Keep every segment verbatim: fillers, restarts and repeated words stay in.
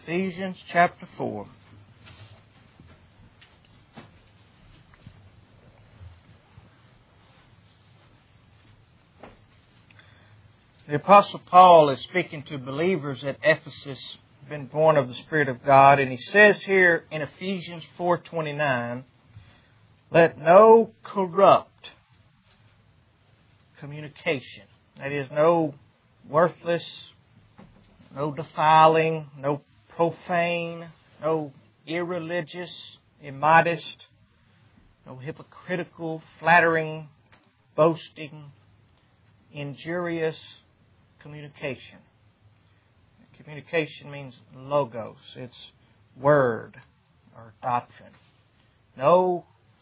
Ephesians chapter four. The Apostle Paul is speaking to believers at Ephesus, been born of the Spirit of God, and he says here in Ephesians four twenty-nine, "Let no corrupt communication," that is, no worthless, no defiling, no profane, no irreligious, immodest, no hypocritical, flattering, boasting, injurious communication. Communication means logos. It's word or doctrine. No,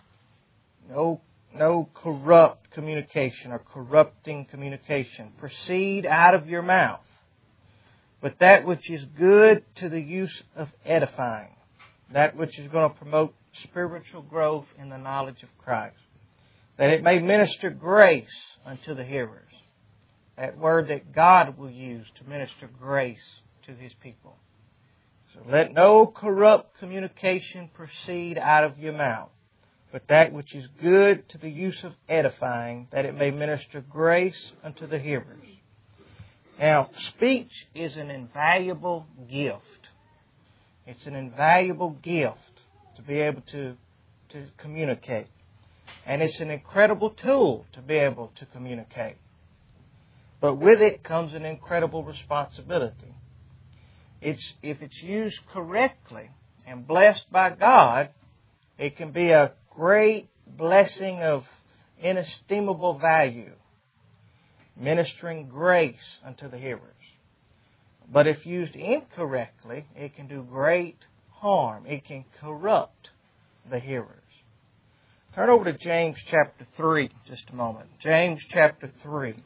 no, no corrupt communication or corrupting communication proceed out of your mouth, but that which is good to the use of edifying, that which is going to promote spiritual growth in the knowledge of Christ, that it may minister grace unto the hearers. That word that God will use to minister grace to His people. So let no corrupt communication proceed out of your mouth, but that which is good to the use of edifying, that it may minister grace unto the hearers. Now, speech is an invaluable gift. It's an invaluable gift to be able to, to communicate. And it's an incredible tool to be able to communicate. But with it comes an incredible responsibility. It's, if it's used correctly and blessed by God, it can be a great blessing of inestimable value, ministering grace unto the hearers. But if used incorrectly, it can do great harm. It can corrupt the hearers. Turn over to James chapter three just a moment. James chapter three.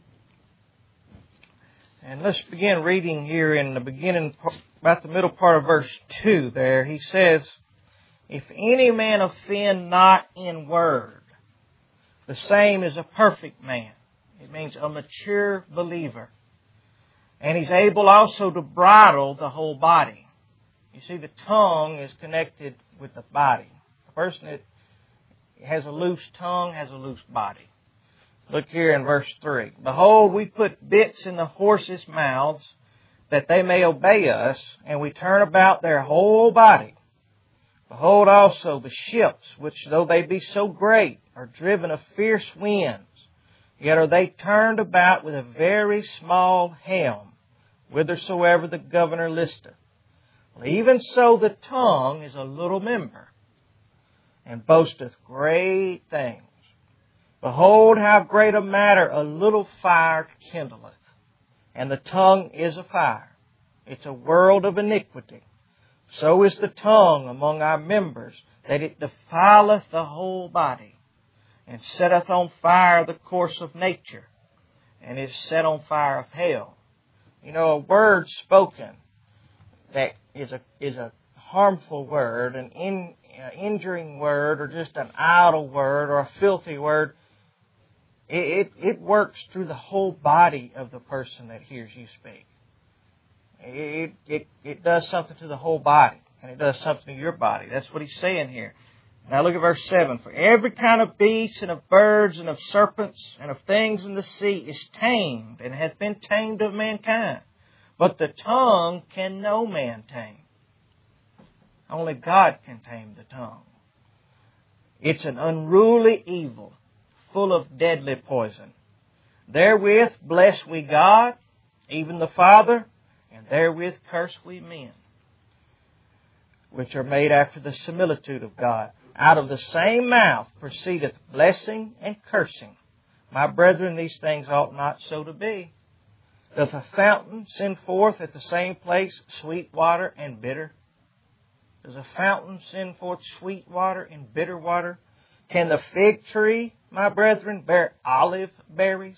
And let's begin reading here in the beginning, about the middle part of verse two there. He says, "If any man offend not in word, the same is a perfect man." It means a mature believer. "And he's able also to bridle the whole body." You see, the tongue is connected with the body. The person that has a loose tongue has a loose body. Look here in verse three. "Behold, we put bits in the horses' mouths, that they may obey us, and we turn about their whole body. Behold also the ships, which though they be so great, are driven of fierce winds, yet are they turned about with a very small helm, whithersoever the governor listeth. Well, even so the tongue is a little member, and boasteth great things. Behold, how great a matter a little fire kindleth. And the tongue is a fire. It's a world of iniquity. So is the tongue among our members, that it defileth the whole body, and setteth on fire the course of nature, and is set on fire of hell." You know, a word spoken that is a is a harmful word, an in, uh, injuring word, or just an idle word, or a filthy word, It, it, it works through the whole body of the person that hears you speak. It, it, it does something to the whole body, and it does something to your body. That's what he's saying here. Now look at verse seven. "For every kind of beast, and of birds, and of serpents, and of things in the sea is tamed, and hath been tamed of mankind. But the tongue can no man tame." Only God can tame the tongue. "It's an unruly evil, full of deadly poison. Therewith bless we God, even the Father, and therewith curse we men, which are made after the similitude of God. Out of the same mouth proceedeth blessing and cursing. My brethren, these things ought not so to be. Doth a fountain send forth at the same place sweet water and bitter? Does a fountain send forth sweet water and bitter water? Can the fig tree, my brethren, bear olive berries?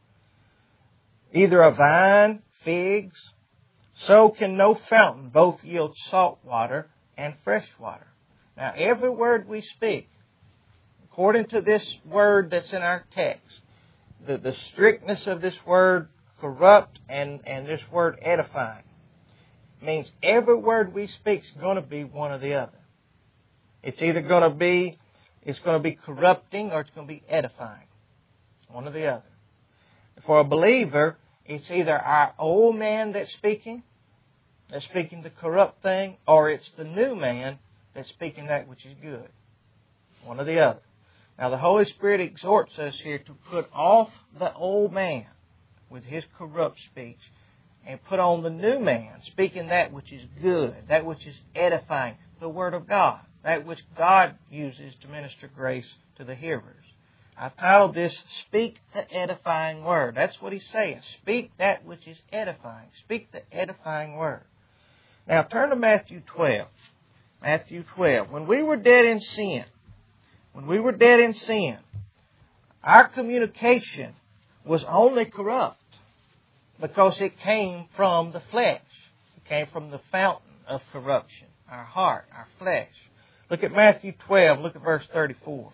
Either a vine, figs. So can no fountain both yield salt water and fresh water." Now, every word we speak, according to this word that's in our text, the, the strictness of this word corrupt and, and this word edifying, means every word we speak is going to be one or the other. It's either going to be, it's going to be corrupting or it's going to be edifying. One or the other. For a believer, it's either our old man that's speaking, that's speaking the corrupt thing, or it's the new man that's speaking that which is good. One or the other. Now the Holy Spirit exhorts us here to put off the old man with his corrupt speech and put on the new man, speaking that which is good, that which is edifying, the Word of God, that which God uses to minister grace to the hearers. I've titled this, Speak the Edifying Word. That's what he's saying. Speak that which is edifying. Speak the edifying Word. Now turn to Matthew twelve. Matthew twelve. When we were dead in sin, when we were dead in sin, our communication was only corrupt because it came from the flesh. It came from the fountain of corruption, our heart, our flesh. Look at Matthew twelve, look at verse thirty-four.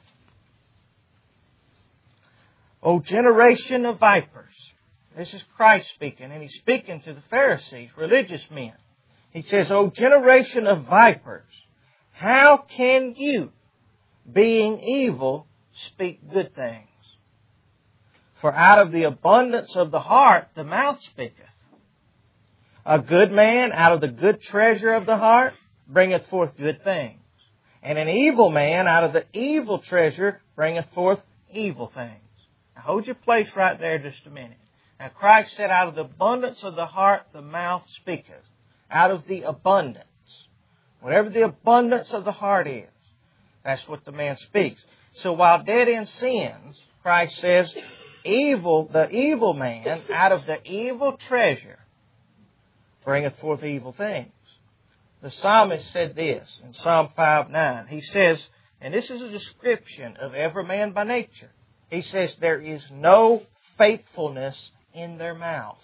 O generation of vipers. This is Christ speaking, and He's speaking to the Pharisees, religious men. He says, O generation of vipers, how can you, being evil, speak good things? For out of the abundance of the heart the mouth speaketh. A good man out of the good treasure of the heart bringeth forth good things. And an evil man out of the evil treasure bringeth forth evil things. Now hold your place right there just a minute. Now Christ said, out of the abundance of the heart the mouth speaketh. Out of the abundance. Whatever the abundance of the heart is, that's what the man speaks. So while dead in sins, Christ says, evil, the evil man out of the evil treasure bringeth forth evil things. The psalmist said this in Psalm five nine. He says, and this is a description of every man by nature. He says, there is no faithfulness in their mouth.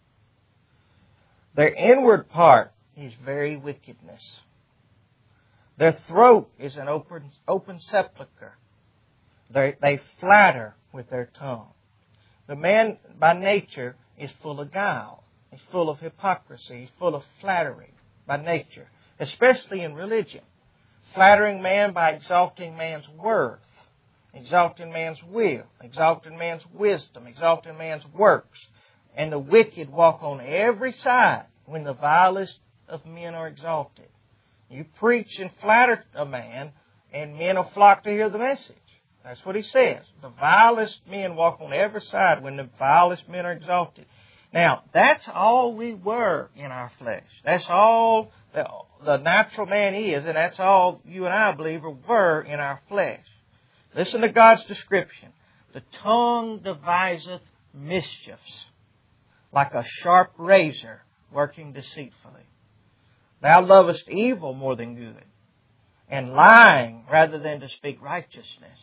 Their inward part is very wickedness. Their throat is an open, open sepulchre. They, they flatter with their tongue. The man by nature is full of guile. He's full of hypocrisy. He's full of flattery by nature, especially in religion. Flattering man by exalting man's worth, exalting man's will, exalting man's wisdom, exalting man's works. And the wicked walk on every side when the vilest of men are exalted. You preach and flatter a man, and men will flock to hear the message. That's what he says. The vilest men walk on every side when the vilest men are exalted. Now, that's all we were in our flesh. That's all the, the natural man is, and that's all you and I, believer, were in our flesh. Listen to God's description. The tongue deviseth mischiefs, like a sharp razor working deceitfully. Thou lovest evil more than good, and lying rather than to speak righteousness.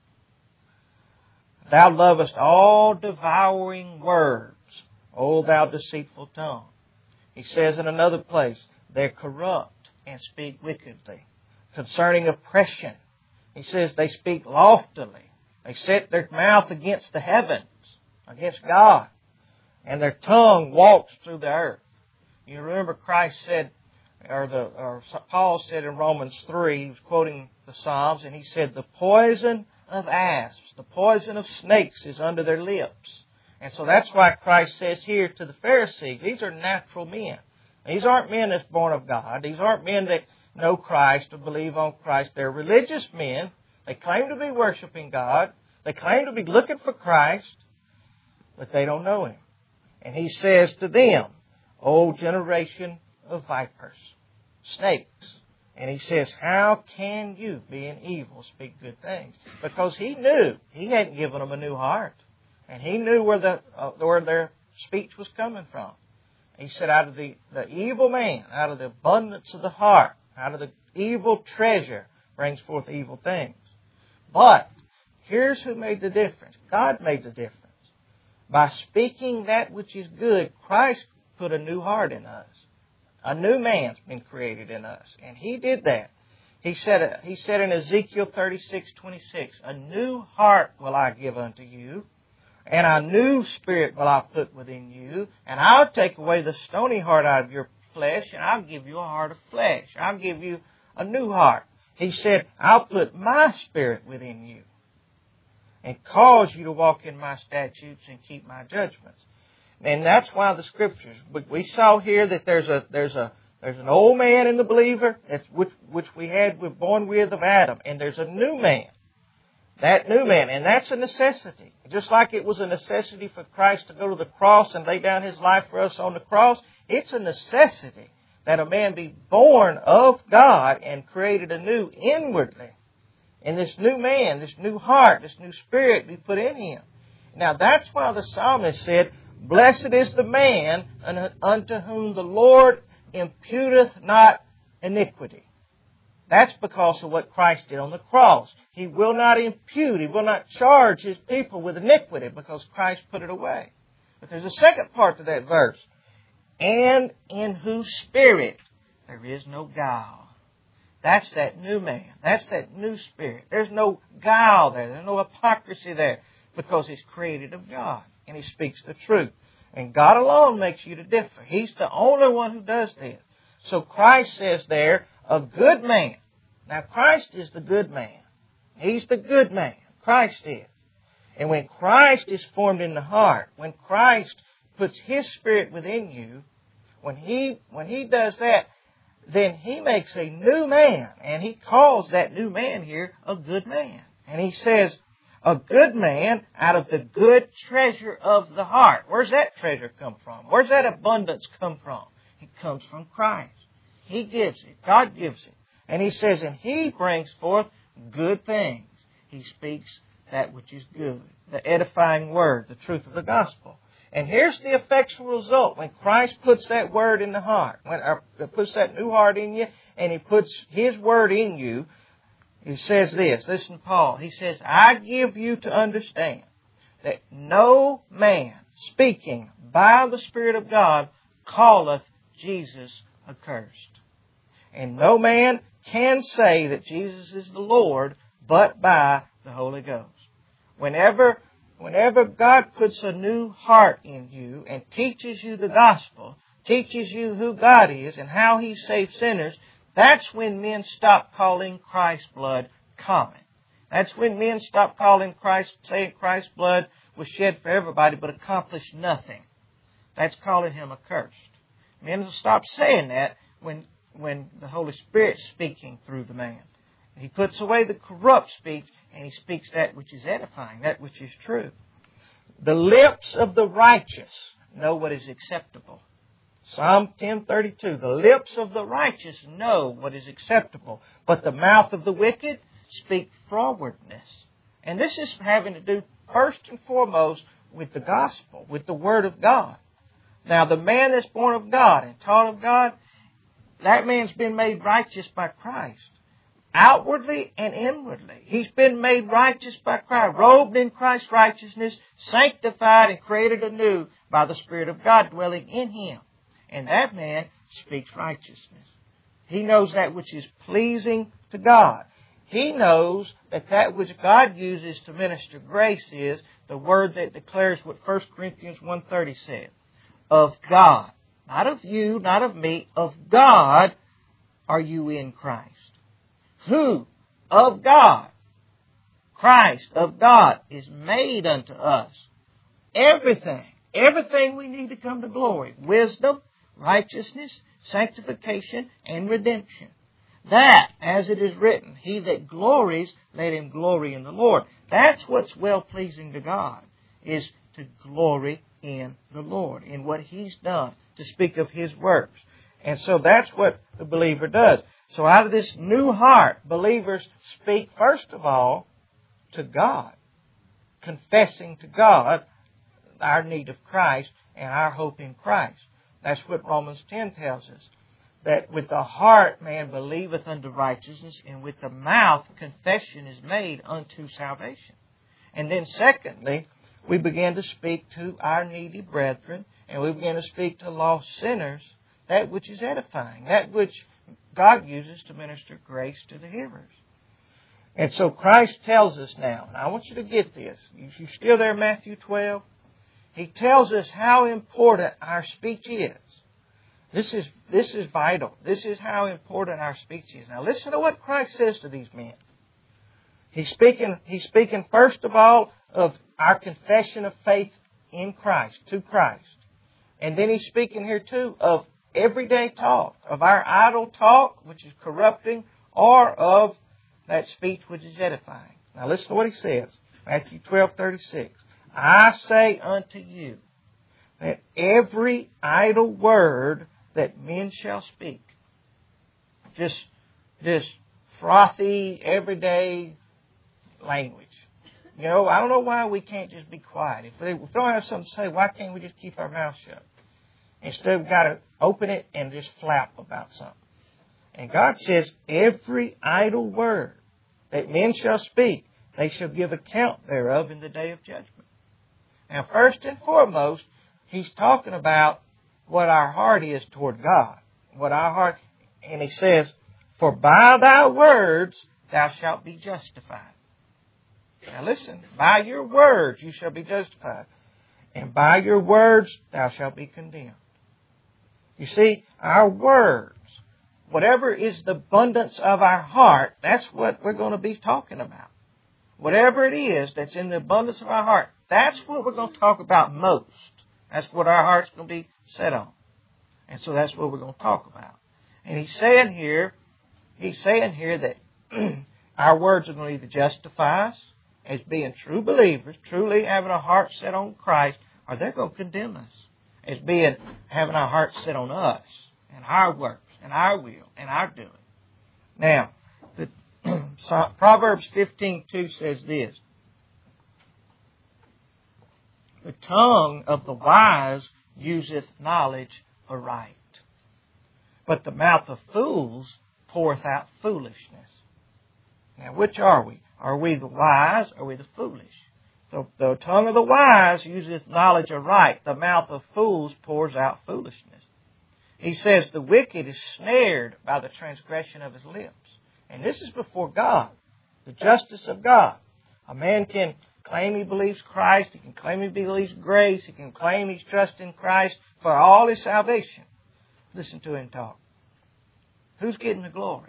Thou lovest all devouring words, O thou deceitful tongue. He says in another place, they're corrupt and speak wickedly. Concerning oppression, he says they speak loftily. They set their mouth against the heavens, against God. And their tongue walks through the earth. You remember Christ said, or, the, or Paul said in Romans three, he was quoting the Psalms, and he said, the poison of asps, the poison of snakes is under their lips. And so that's why Christ says here to the Pharisees, these are natural men. These aren't men that's born of God. These aren't men that know Christ or believe on Christ. They're religious men. They claim to be worshiping God. They claim to be looking for Christ, but they don't know Him. And He says to them, O generation of vipers, snakes. And He says, how can you, being evil, speak good things? Because He knew He hadn't given them a new heart. And He knew where the uh, where their speech was coming from. He said, out of the, the evil man, out of the abundance of the heart, out of the evil treasure, brings forth evil things. But here's who made the difference. God made the difference. By speaking that which is good, Christ put a new heart in us. A new man's been created in us. And He did that. He said, he said in Ezekiel thirty-six twenty-six, a new heart will I give unto you, and a new spirit will I put within you, and I'll take away the stony heart out of your flesh and I'll give you a heart of flesh. I'll give you a new heart. He said, I'll put my Spirit within you and cause you to walk in my statutes and keep my judgments. And that's why the Scriptures, we saw here that there's a there's a there's an old man in the believer, that's which which we had we're born with of Adam, and there's a new man. That new man, and that's a necessity. Just like it was a necessity for Christ to go to the cross and lay down His life for us on the cross, it's a necessity that a man be born of God and created anew inwardly. And this new man, this new heart, this new spirit be put in him. Now that's why the psalmist said, Blessed is the man unto whom the Lord imputeth not iniquity. That's because of what Christ did on the cross. He will not impute, He will not charge His people with iniquity because Christ put it away. But there's a second part to that verse. And in whose spirit there is no guile. That's that new man. That's that new spirit. There's no guile there. There's no hypocrisy there because He's created of God and He speaks the truth. And God alone makes you to differ. He's the only one who does this. So Christ says there, a good man. Now Christ is the good man. He's the good man. Christ is. And when Christ is formed in the heart, when Christ puts His Spirit within you, when He when He does that, then He makes a new man. And He calls that new man here a good man. And He says, a good man out of the good treasure of the heart. Where's that treasure come from? Where's that abundance come from? It comes from Christ. He gives it. God gives it. And He says, and He brings forth good things. He speaks that which is good. The edifying word, the truth of the gospel. And here's the effectual result. When Christ puts that word in the heart, when He puts that new heart in you, and He puts His word in you, He says this. Listen to Paul. He says, I give you to understand that no man speaking by the Spirit of God calleth Jesus accursed. And no man can say that Jesus is the Lord but by the Holy Ghost. Whenever, whenever God puts a new heart in you and teaches you the gospel, teaches you who God is and how He saves sinners, that's when men stop calling Christ's blood common. That's when men stop calling Christ, saying Christ's blood was shed for everybody but accomplished nothing. That's calling Him accursed. Men will stop saying that when, when the Holy Spirit's speaking through the man. He puts away the corrupt speech and He speaks that which is edifying, that which is true. The lips of the righteous know what is acceptable. Psalm ten thirty-two, the lips of the righteous know what is acceptable, but the mouth of the wicked speak frowardness. And this is having to do first and foremost with the gospel, with the Word of God. Now the man that's born of God and taught of God, that man's been made righteous by Christ. Outwardly and inwardly. He's been made righteous by Christ, robed in Christ's righteousness, sanctified and created anew by the Spirit of God dwelling in him. And that man speaks righteousness. He knows that which is pleasing to God. He knows that that which God uses to minister grace is the word that declares what First Corinthians one thirty said. Of God. Not of you, not of me. Of God are you in Christ. Who? Of God. Christ of God is made unto us. Everything. Everything we need to come to glory. Wisdom, righteousness, sanctification, and redemption. That, as it is written, he that glories, let him glory in the Lord. That's what's well-pleasing to God, is to glory in the Lord, in what He's done, to speak of His works. And so that's what the believer does. So out of this new heart, believers speak first of all to God, confessing to God our need of Christ and our hope in Christ. That's what Romans ten tells us. That with the heart man believeth unto righteousness, and with the mouth confession is made unto salvation. And then secondly, we begin to speak to our needy brethren, and we begin to speak to lost sinners, that which is edifying, that which God uses to minister grace to the hearers. And so Christ tells us now, and I want you to get this. You still there, Matthew twelve? He tells us how important our speech is. This is, this is vital. This is how important our speech is. Now listen to what Christ says to these men. He's speaking, he's speaking first of all of our confession of faith in Christ, to Christ. And then he's speaking here too of everyday talk, of our idle talk, which is corrupting, or of that speech which is edifying. Now listen to what he says. Matthew twelve thirty-six. I say unto you that every idle word that men shall speak, just, just frothy, everyday language. You know, I don't know why we can't just be quiet. If we, if we don't have something to say, why can't we just keep our mouth shut? Instead, we've got to open it and just flap about something. And God says, every idle word that men shall speak, they shall give account thereof in the day of judgment. Now, first and foremost, He's talking about what our heart is toward God. What our heart, and He says, for by thy words thou shalt be justified. Now listen, by your words you shall be justified, and by your words thou shalt be condemned. You see, our words, whatever is the abundance of our heart, that's what we're going to be talking about. Whatever it is that's in the abundance of our heart, that's what we're going to talk about most. That's what our heart's going to be set on. And so that's what we're going to talk about. And he's saying here, he's saying here that our words are going to either justify us as being true believers, truly having a heart set on Christ, or they're going to condemn us as being having our heart set on us and our works and our will and our doing. Now, the Proverbs fifteen two says this. The tongue of the wise useth knowledge aright, but the mouth of fools poureth out foolishness. Now, which are we? Are we the wise or are we the foolish? The, the tongue of the wise useth knowledge aright. The mouth of fools pours out foolishness. He says the wicked is snared by the transgression of his lips. And this is before God, the justice of God. A man can claim he believes Christ. He can claim he believes grace. He can claim he's trusting Christ for all his salvation. Listen to him talk. Who's getting the glory?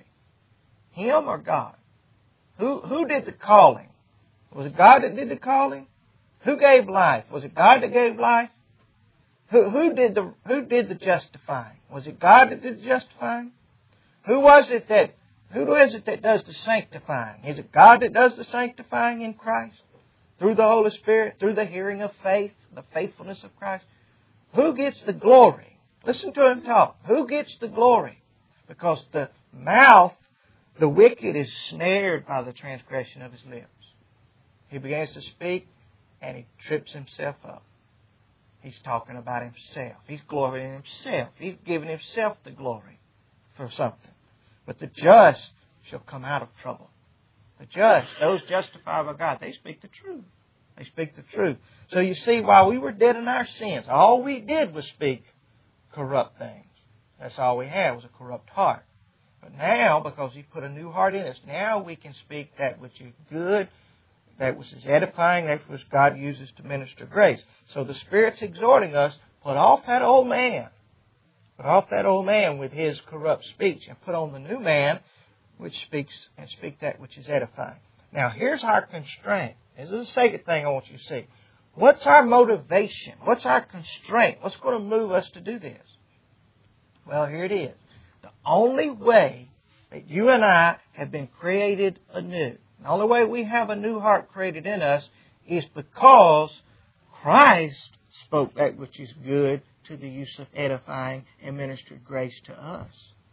Him or God? Who, who did the calling? Was it God that did the calling? Who gave life? Was it God that gave life? Who, who did the, who did the justifying? Was it God that did the justifying? Who was it that, who is it that does the sanctifying? Is it God that does the sanctifying in Christ? Through the Holy Spirit, through the hearing of faith, the faithfulness of Christ? Who gets the glory? Listen to him talk. Who gets the glory? Because the mouth, the wicked is snared by the transgression of his lips. He begins to speak and he trips himself up. He's talking about himself. He's glorying in himself. He's giving himself the glory for something. But the just shall come out of trouble. The just, those justified by God, they speak the truth. They speak the truth. So you see, while we were dead in our sins, all we did was speak corrupt things. That's all we had was a corrupt heart. But now, because He put a new heart in us, now we can speak that which is good, that which is edifying, that which God uses to minister grace. So the Spirit's exhorting us, put off that old man. Put off that old man with his corrupt speech and put on the new man which speaks and speak that which is edifying. Now here's our constraint. This is the second thing I want you to see. What's our motivation? What's our constraint? What's going to move us to do this? Well, here it is. The only way that you and I have been created anew, the only way we have a new heart created in us is because Christ spoke that which is good to the use of edifying and ministered grace to us.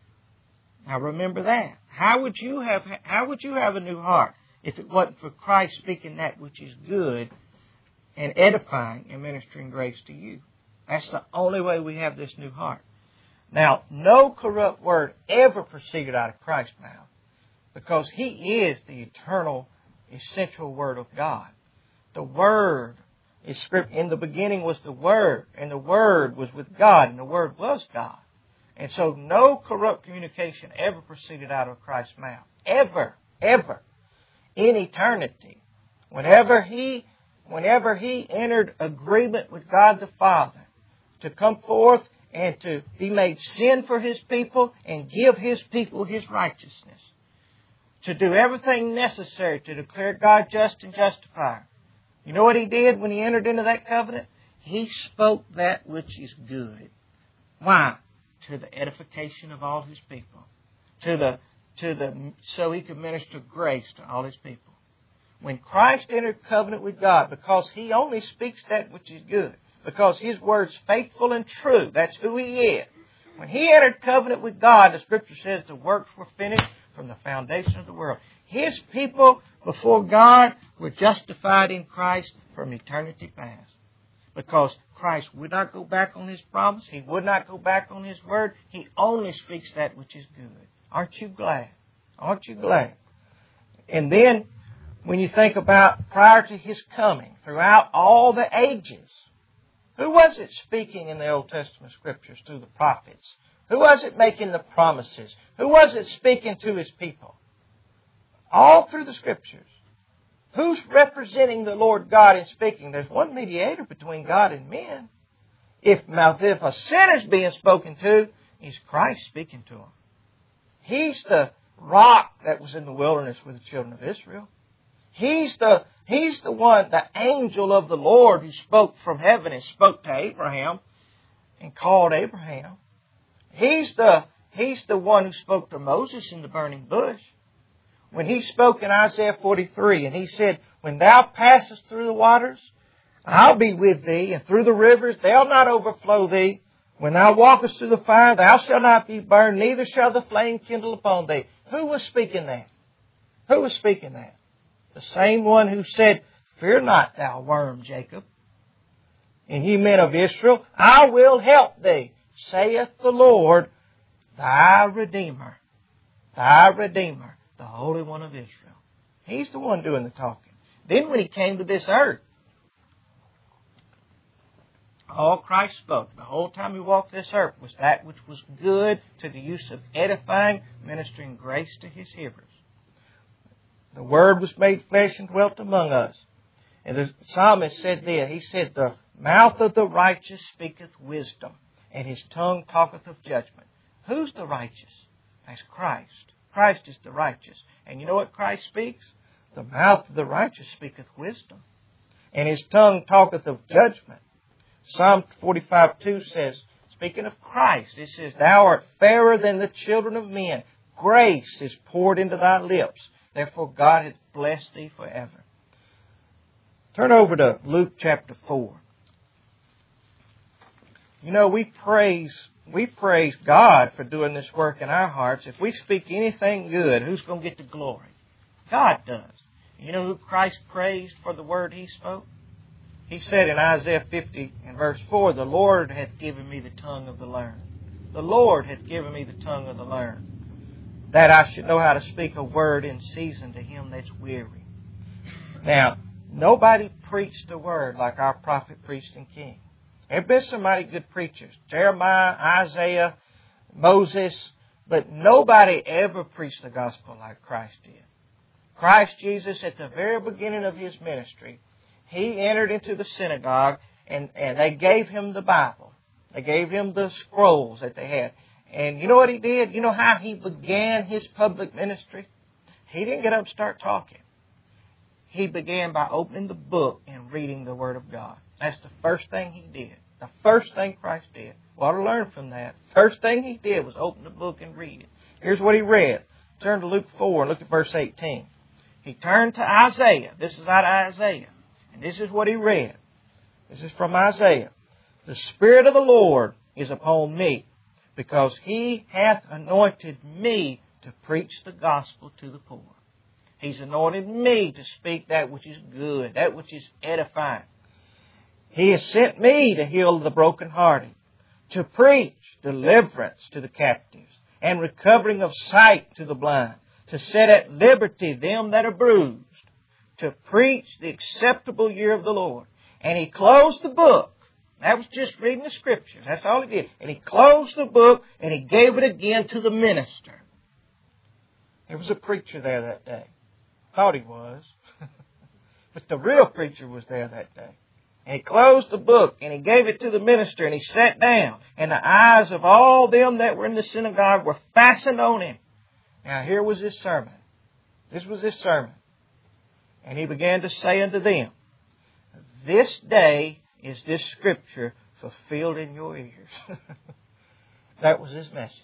Now remember that. How would you have, how would you have a new heart if it wasn't for Christ speaking that which is good and edifying and ministering grace to you? That's the only way we have this new heart. Now, no corrupt word ever proceeded out of Christ's mouth because He is the eternal, essential Word of God. The Word is script. In the beginning was the Word, and the Word was with God, and the Word was God. And so no corrupt communication ever proceeded out of Christ's mouth. Ever, ever. In eternity. Whenever He, whenever He entered agreement with God the Father to come forth and to be made sin for His people and give His people His righteousness. To do everything necessary to declare God just and justifier. You know what He did when He entered into that covenant? He spoke that which is good. Why? To the edification of all His people. To the, to the, so He could minister grace to all His people. When Christ entered covenant with God, because He only speaks that which is good, because His word's faithful and true, that's who He is. When He entered covenant with God, the Scripture says the works were finished from the foundation of the world. His people before God were justified in Christ from eternity past. Because Christ would not go back on His promise. He would not go back on His word. He only speaks that which is good. Aren't you glad? Aren't you glad? And then, when you think about prior to His coming, throughout all the ages, who was it speaking in the Old Testament Scriptures through the prophets? Who was it making the promises? Who was it speaking to His people? All through the Scriptures. Who's representing the Lord God in speaking? There's one mediator between God and men. If, if a sinner's being spoken to, it's Christ speaking to them. He's the rock that was in the wilderness with the children of Israel. He's the, he's the one, the angel of the Lord who spoke from heaven and spoke to Abraham and called Abraham. He's the, he's the one who spoke to Moses in the burning bush. When He spoke in Isaiah forty-three and He said, when thou passest through the waters, I'll be with thee, and through the rivers, they'll not overflow thee. When thou walkest through the fire, thou shalt not be burned, neither shall the flame kindle upon thee. Who was speaking that? Who was speaking that? The same one who said, fear not, thou worm, Jacob. And ye men of Israel, I will help thee, saith the Lord, thy Redeemer. Thy Redeemer, the Holy One of Israel. He's the one doing the talking. Then when He came to this earth, all Christ spoke the whole time He walked this earth was that which was good to the use of edifying, ministering grace to His hearers. The Word was made flesh and dwelt among us. And the psalmist said there, he said, the mouth of the righteous speaketh wisdom, and his tongue talketh of judgment. Who's the righteous? That's Christ. Christ is the righteous. And you know what Christ speaks? The mouth of the righteous speaketh wisdom, and his tongue talketh of judgment. Psalm forty-five two says, speaking of Christ, it says, thou art fairer than the children of men. Grace is poured into thy lips. Therefore God hath blessed thee forever. Turn over to Luke chapter four. You know, we praise, we praise God for doing this work in our hearts. If we speak anything good, who's going to get the glory? God does. You know who Christ praised for the word He spoke? He said in Isaiah fifty and verse four, the Lord hath given me the tongue of the learned. The Lord hath given me the tongue of the learned, that I should know how to speak a word in season to him that's weary. Now, nobody preached a word like our prophet, priest, and king. There have been some mighty good preachers. Jeremiah, Isaiah, Moses. But nobody ever preached the gospel like Christ did. Christ Jesus, at the very beginning of His ministry, He entered into the synagogue and, and they gave Him the Bible. They gave Him the scrolls that they had. And you know what He did? You know how He began His public ministry? He didn't get up and start talking. He began by opening the book and reading the Word of God. That's the first thing He did. The first thing Christ did. We ought to learn from that. First thing He did was open the book and read it. Here's what He read. Turn to Luke four and look at verse eighteen. He turned to Isaiah. This is out of Isaiah. And this is what he read. This is from Isaiah. The Spirit of the Lord is upon me, because He hath anointed me to preach the gospel to the poor. He's anointed me to speak that which is good, that which is edifying. He has sent me to heal the brokenhearted, to preach deliverance to the captives, and recovering of sight to the blind, to set at liberty them that are bruised, to preach the acceptable year of the Lord. And He closed the book. That was just reading the Scriptures. That's all He did. And He closed the book and He gave it again to the minister. There was a preacher there that day. Thought he was. But the real preacher was there that day. And he closed the book, and he gave it to the minister, and he sat down. And the eyes of all them that were in the synagogue were fastened on him. Now here was his sermon. This was his sermon. And he began to say unto them, this day is this scripture fulfilled in your ears. That was his message.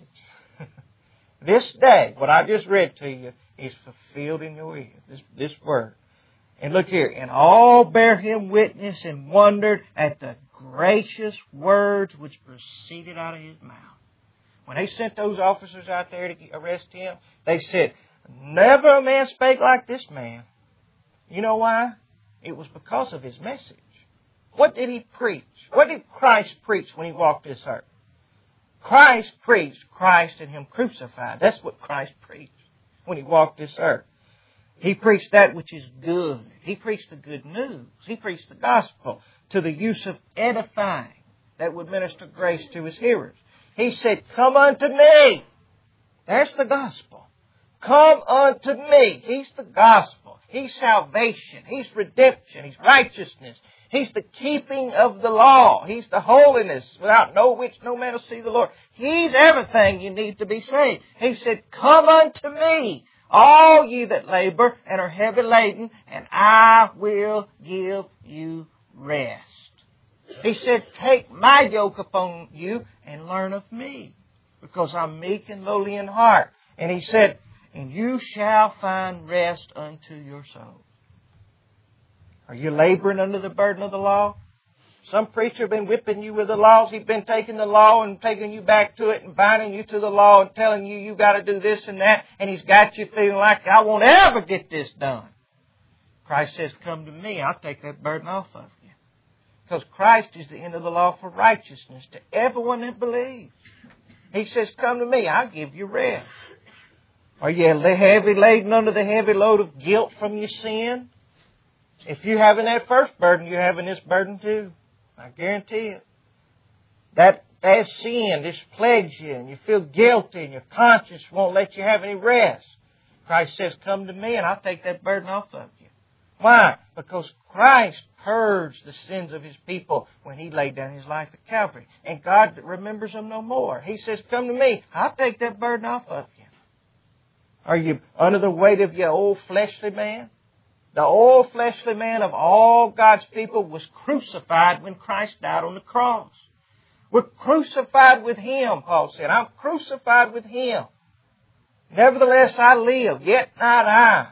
This day, what I just read to you, is fulfilled in your ears. This, this word. And look here. And all bare him witness and wondered at the gracious words which proceeded out of his mouth. When they sent those officers out there to arrest him, they said, never a man spake like this man. You know why? It was because of his message. What did he preach? What did Christ preach when he walked this earth? Christ preached Christ and him crucified. That's what Christ preached when he walked this earth. He preached that which is good. He preached the good news. He preached the gospel to the use of edifying that would minister grace to his hearers. He said, come unto me. There's the gospel. Come unto me. He's the gospel. He's salvation. He's redemption. He's righteousness. He's the keeping of the law. He's the holiness without no which no man will see the Lord. He's everything you need to be saved. He said, come unto me, all ye that labor and are heavy laden, and I will give you rest. He said, take my yoke upon you and learn of me, because I'm meek and lowly in heart. And he said, and you shall find rest unto your soul. Are you laboring under the burden of the law? Some preacher been whipping you with the laws. He's been taking the law and taking you back to it and binding you to the law and telling you you got to do this and that. And he's got you feeling like, I won't ever get this done. Christ says, come to me. I'll take that burden off of you. Because Christ is the end of the law for righteousness to everyone that believes. He says, come to me. I'll give you rest. Are you heavy laden under the heavy load of guilt from your sin? If you're having that first burden, you're having this burden too. I guarantee it. That, that sin just plagues you and you feel guilty and your conscience won't let you have any rest. Christ says, come to me and I'll take that burden off of you. Why? Because Christ purged the sins of His people when He laid down His life at Calvary. And God remembers them no more. He says, come to me. I'll take that burden off of you. Are you under the weight of your old fleshly man? The old fleshly man of all God's people was crucified when Christ died on the cross. We're crucified with Him, Paul said. I'm crucified with Him. Nevertheless I live, yet not I,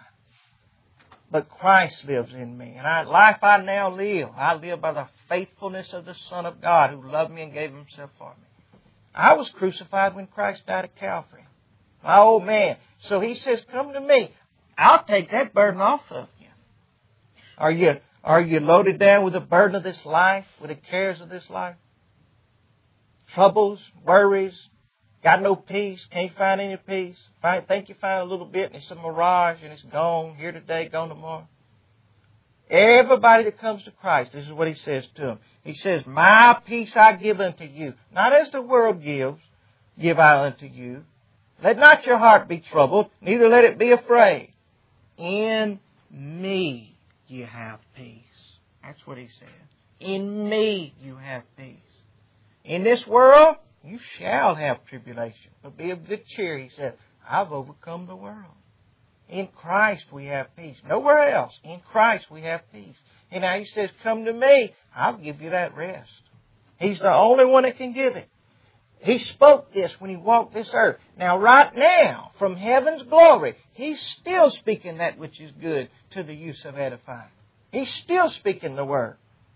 but Christ lives in me. And I, life I now live, I live by the faithfulness of the Son of God who loved me and gave Himself for me. I was crucified when Christ died at Calvary. My old man. So He says, come to me. I'll take that burden off of you. Are you, are you loaded down with the burden of this life, with the cares of this life? Troubles, worries, got no peace, can't find any peace. Find, think you find a little bit and it's a mirage and it's gone, here today, gone tomorrow. Everybody that comes to Christ, this is what He says to them. He says, my peace I give unto you, not as the world gives, give I unto you. Let not your heart be troubled, neither let it be afraid. In me you have peace. That's what He said. In me you have peace. In this world you shall have tribulation. But be of good cheer, He said. I've overcome the world. In Christ we have peace. Nowhere else. In Christ we have peace. And now He says, come to me. I'll give you that rest. He's the only one that can give it. He spoke this when He walked this earth. Now, right now, from heaven's glory, He's still speaking that which is good to the use of edifying. He's still speaking the Word.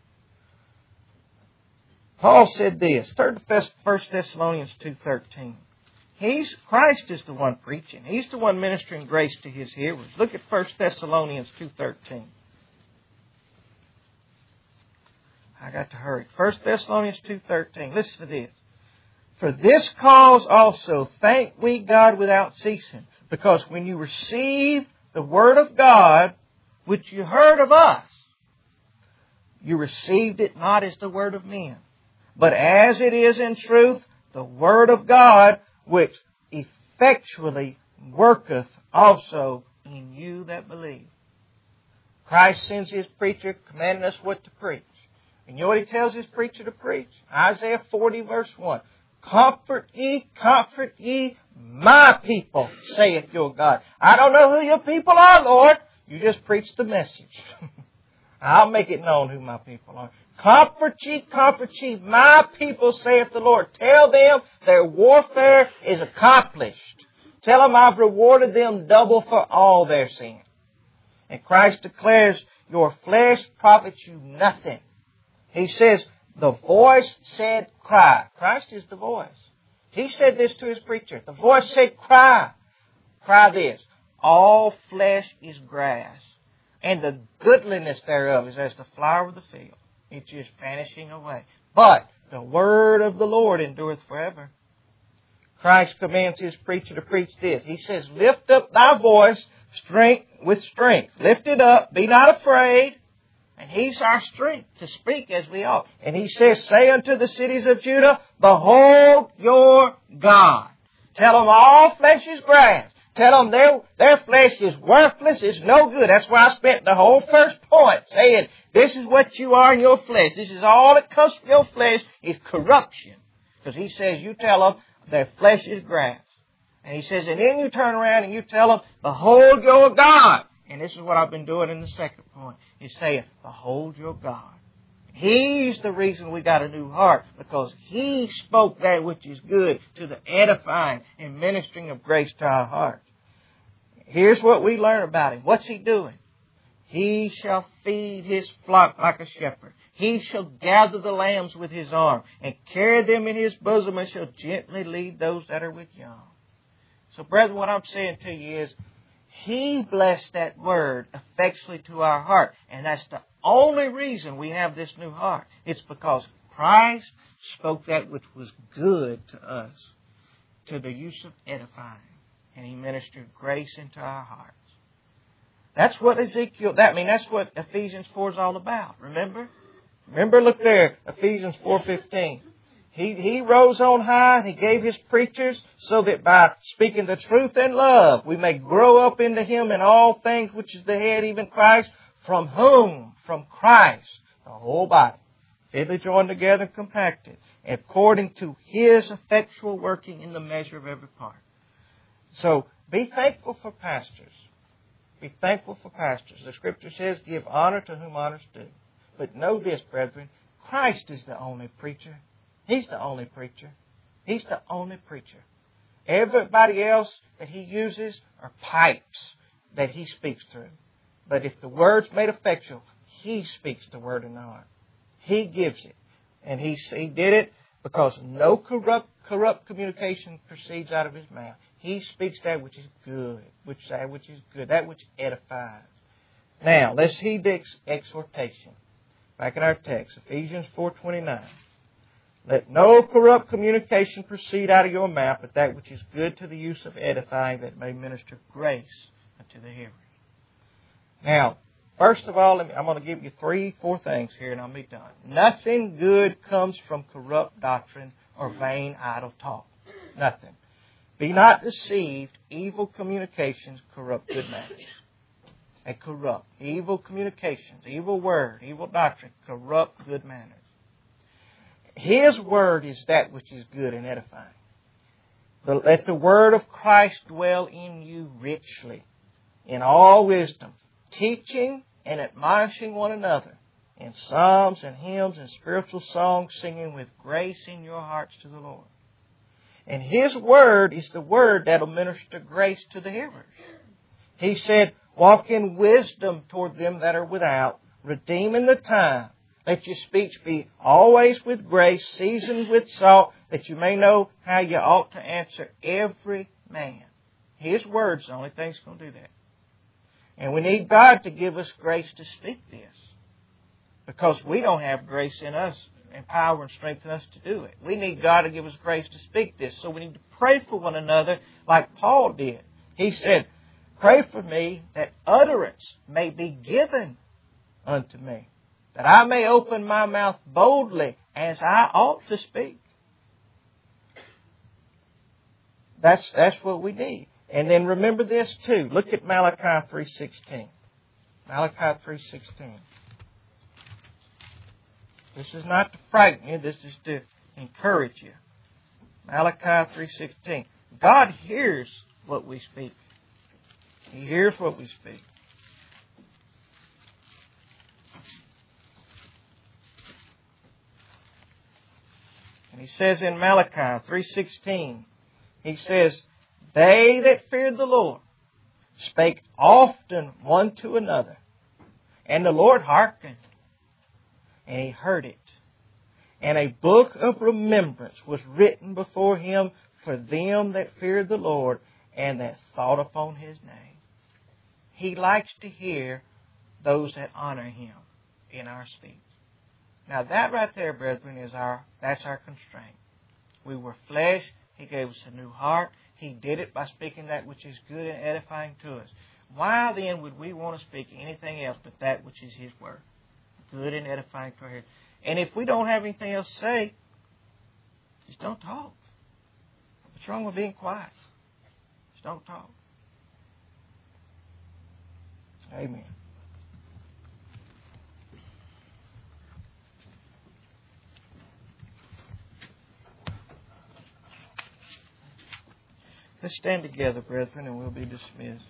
Paul said this, First Thessalonians two thirteen. He's, Christ is the one preaching. He's the one ministering grace to His hearers. Look at First Thessalonians two thirteen. I got to hurry. First Thessalonians two thirteen. Listen to this. For this cause also thank we God without ceasing, because when you received the Word of God, which you heard of us, you received it not as the word of men, but as it is in truth, the Word of God, which effectually worketh also in you that believe. Christ sends His preacher commanding us what to preach. And you know what he tells his preacher to preach? Isaiah forty verse one. Comfort ye, comfort ye, my people, saith your God. I don't know who your people are, Lord. You just preach the message. I'll make it known who my people are. Comfort ye, comfort ye, my people, saith the Lord. Tell them their warfare is accomplished. Tell them I've rewarded them double for all their sin. And Christ declares, your flesh profits you nothing. He says, the voice said, cry. Christ is the voice. He said this to his preacher. The voice said, cry. Cry this. All flesh is grass, and the goodliness thereof is as the flower of the field. It's just vanishing away. But the word of the Lord endureth forever. Christ commands his preacher to preach this. He says, lift up thy voice strength with strength. Lift it up. Be not afraid. And he's our strength to speak as we ought. And he says, say unto the cities of Judah, behold your God. Tell them all flesh is grass. Tell them their, their flesh is worthless, it's no good. That's why I spent the whole first point saying, this is what you are in your flesh. This is all that comes from your flesh is corruption. Because he says, you tell them their flesh is grass. And he says, and then you turn around and you tell them, behold your God. And this is what I've been doing in the second point. He's saying, behold your God. He's the reason we got a new heart. Because He spoke that which is good to the edifying and ministering of grace to our heart. Here's what we learn about Him. What's He doing? He shall feed His flock like a shepherd. He shall gather the lambs with His arm and carry them in His bosom and shall gently lead those that are with young. So, brethren, what I'm saying to you is, He blessed that word effectually to our heart. And that's the only reason we have this new heart. It's because Christ spoke that which was good to us, to the use of edifying. And He ministered grace into our hearts. That's what Ezekiel, that I mean, that's what Ephesians four is all about. Remember? Remember, look there, Ephesians four fifteen. He, he rose on high and He gave His preachers so that by speaking the truth in love, we may grow up into Him in all things, which is the head, even Christ, from whom, from Christ, the whole body, fitly joined together and compacted, according to His effectual working in the measure of every part. So, be thankful for pastors. Be thankful for pastors. The Scripture says, give honor to whom honor's due. But know this, brethren, Christ is the only preacher. He's the only preacher. He's the only preacher. Everybody else that He uses are pipes that He speaks through. But if the word's made effectual, He speaks the word in the heart. He gives it. And He, he did it because no corrupt, corrupt communication proceeds out of His mouth. He speaks that which is good, which that which is good, that which edifies. Now, let's heed the ex- exhortation. Back in our text, Ephesians four twenty-nine. Let no corrupt communication proceed out of your mouth, but that which is good to the use of edifying, that may minister grace unto the hearers. Now, first of all, I'm going to give you three, four things here and I'll be done. Nothing good comes from corrupt doctrine or vain idle talk. Nothing. Be not deceived. Evil communications corrupt good manners. They corrupt. Evil communications, evil word, evil doctrine corrupt good manners. His word is that which is good and edifying. But let the word of Christ dwell in you richly, in all wisdom, teaching and admonishing one another in psalms and hymns and spiritual songs, singing with grace in your hearts to the Lord. And His word is the word that will minister grace to the hearers. He said, walk in wisdom toward them that are without, redeeming the time. Let your speech be always with grace, seasoned with salt, that you may know how you ought to answer every man. His word's the only thing that's going to do that. And we need God to give us grace to speak this. Because we don't have grace in us and power and strength in us to do it. We need God to give us grace to speak this. So we need to pray for one another like Paul did. He said, pray for me that utterance may be given unto me, that I may open my mouth boldly as I ought to speak. That's, that's what we need. And then remember this too. Look at Malachi three sixteen. Malachi three sixteen. This is not to frighten you. This is to encourage you. Malachi three sixteen. God hears what we speak. He hears what we speak. And He says in Malachi three sixteen, He says, they that feared the Lord spake often one to another, and the Lord hearkened, and He heard it. And a book of remembrance was written before Him for them that feared the Lord and that thought upon His name. He likes to hear those that honor Him in our speech. Now that right there, brethren, is our that's our constraint. We were flesh. He gave us a new heart. He did it by speaking that which is good and edifying to us. Why then would we want to speak anything else but that which is His Word? Good and edifying to our head. And if we don't have anything else to say, just don't talk. What's wrong with being quiet? Just don't talk. Amen. Let's stand together, brethren, and we'll be dismissed.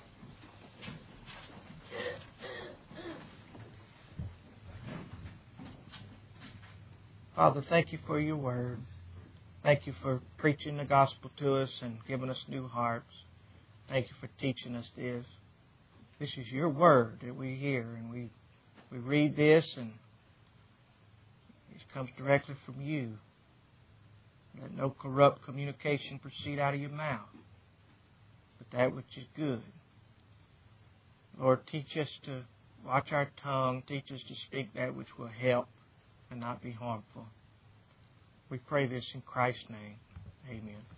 Father, thank You for Your Word. Thank You for preaching the gospel to us and giving us new hearts. Thank You for teaching us this. This is Your Word that we hear, and we we read this, and it comes directly from You. Let no corrupt communication proceed out of Your mouth, but that which is good. Lord, teach us to watch our tongue. Teach us to speak that which will help and not be harmful. We pray this in Christ's name. Amen.